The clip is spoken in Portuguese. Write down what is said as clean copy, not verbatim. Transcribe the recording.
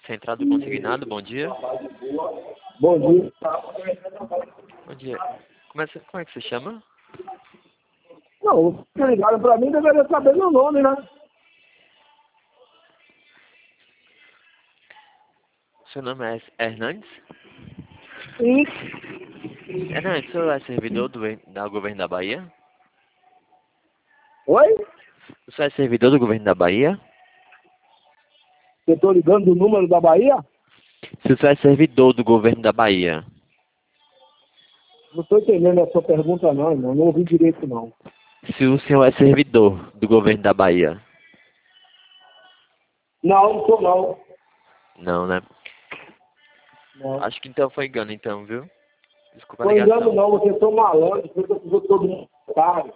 Central do Consignado, bom dia. Bom dia. Bom dia. Como é que você chama? Não, se ligaram pra mim, deveria saber meu nome, né? Seu nome é Hernandes? Sim. Hernandes, o senhor é servidor do governo da Bahia? Oi? O senhor é servidor do governo da Bahia? Eu tô ligando do número da Bahia? Se o senhor é servidor do governo da Bahia? Não tô entendendo a sua pergunta não, irmão. Não ouvi direito, não. Se o senhor é servidor do governo da Bahia? Não, não tô não. Não, né? Não. Acho que então foi engano, então, viu? Desculpa a Tô engano ligação. não, vocês são malandros, vocês estão todo mundo otário.